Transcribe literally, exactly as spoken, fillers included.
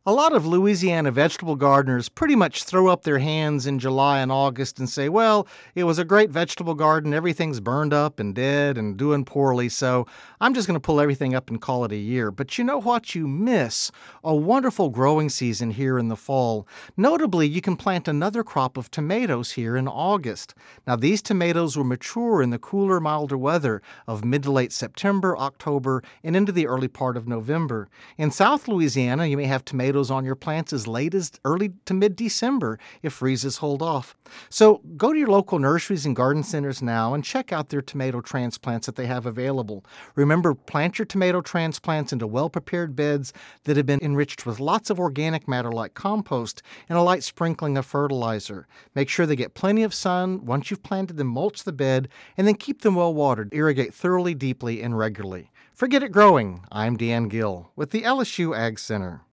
A lot of Louisiana vegetable gardeners pretty much throw up their hands in July and August and say, well, it was a great vegetable garden, everything's burned up and dead and doing poorly, so I'm just going to pull everything up and call it a year. But you know what? You miss a wonderful growing season here in the fall. Notably, you can plant another crop of tomatoes here in August. Now, these tomatoes will mature in the cooler, milder weather of mid to late September, October, and into the early part of November. In South Louisiana, you may have tomatoes on your plants as late as early to mid-December if freezes hold off. So go to your local nurseries and garden centers now and check out their tomato transplants that they have available. Remember, plant your tomato transplants into well-prepared beds that have been enriched with lots of organic matter like compost and a light sprinkling of fertilizer. Make sure they get plenty of sun. Once you've planted them, mulch the bed, and then keep them well watered. Irrigate thoroughly, deeply, and regularly. For Get It Growing, I'm Dan Gill with the L S U Ag Center.